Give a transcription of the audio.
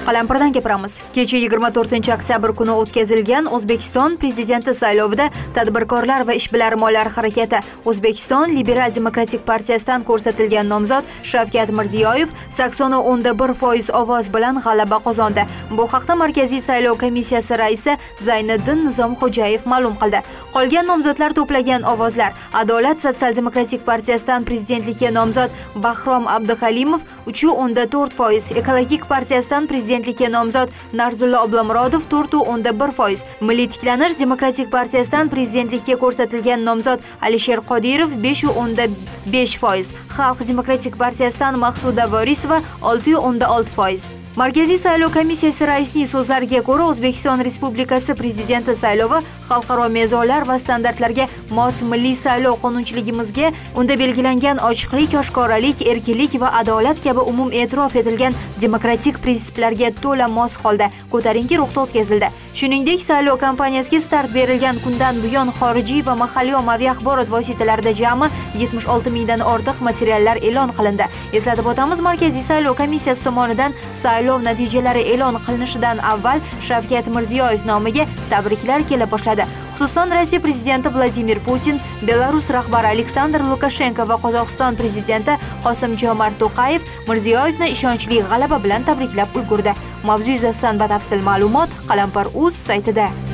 Qalampirdan gapiramiz. Kecha 24 oktyabr kuni o'tkazilgan O'zbekiston prezidenti saylovida tadbirkorlar va ishbilarmonlar harakati O'zbekiston Liberal Demokratik partiyasidan ko'rsatilgan nomzod Shavkat Mirziyoyev 80.1% ovoz bilan g'alaba qozondi. Bu haqda Markaziy saylov komissiyasi raisi Zayniddin Nizomxo'jayev ma'lum qildi. Qolgan nomzodlar to'plagan ovozlar: Adolat sotsial-demokratik partiyasidan prezidentlikka nomzod Bahrom Abduhalimov 3.4%, Ekologik partiyasidan prezidentlikka nomzod Narzullo Oblomurodov 4.1%, Milliy tiklanish demokratik partiyasidan prezidentlikka ko'rsatilgan nomzod Alisher Qodirov 5.5%, Xalq demokratik partiyasidan Maqsuda Vorisova 6.6%. Markaziy saylov komissiyasi raisining so'zlariga ko'ra, O'zbekiston Respublikasi prezidenti saylovi xalqaro mezonlar va standartlarga mos milliy saylov qonunchiligimizga, unda belgilangan ochiqlik, oshkoralik, erkinlik va adolat kabi umum e'tirof etilgan demokratik prinsiplarga to'la mos holda ko'tarinki ruhda o'tkazildi. Shuningdek, saylov kampaniyasiga start berilgan kundan buyon xorijiy va mahalliy ommaviy axborot vositalarida jami 76 mingdan ortiq materiallar e'lon qilindi. Eslatib o'tamiz, Markaziy saylov komissiyasi tomonidan saylov natijalari e'lon qilinishidan avval Shavkat Mirziyoyev nomiga tabriklar kela boshladi. Xususan, Rossiya prezidenti Vladimir Putin, Belarus rahbari Aleksandr Lukashenko va Qozog'iston prezidenti Qosim-Jomart To'qayev Mirziyoyevni ishonchli g'alaba bilan tabriklab ulgurdi. Mavzu yuzasidan batafsil ma'lumot Qalampir.uz saytida.